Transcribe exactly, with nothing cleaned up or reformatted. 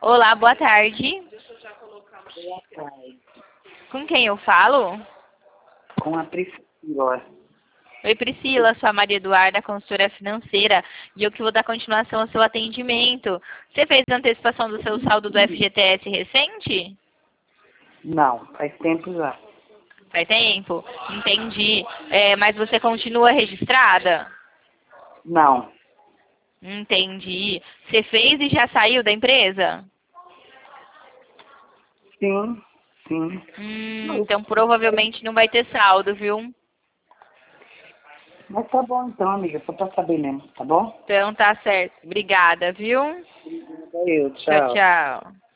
Olá, boa tarde. Boa tarde. Com quem eu falo? Com a Priscila. Oi, Priscila, sou a Maria Eduarda, consultora financeira, e eu que vou dar continuação ao seu atendimento. Você fez a antecipação do seu saldo do F G T S recente? Não, faz tempo já. Faz tempo? Entendi. É, mas você continua registrada? Não. Entendi. Você fez e já saiu da empresa? Sim, sim. Hum, então provavelmente não vai ter saldo, viu? Mas tá bom então, amiga. Só pra saber mesmo, tá bom? Então tá certo. Obrigada, viu? Eu, Tchau, tchau. tchau.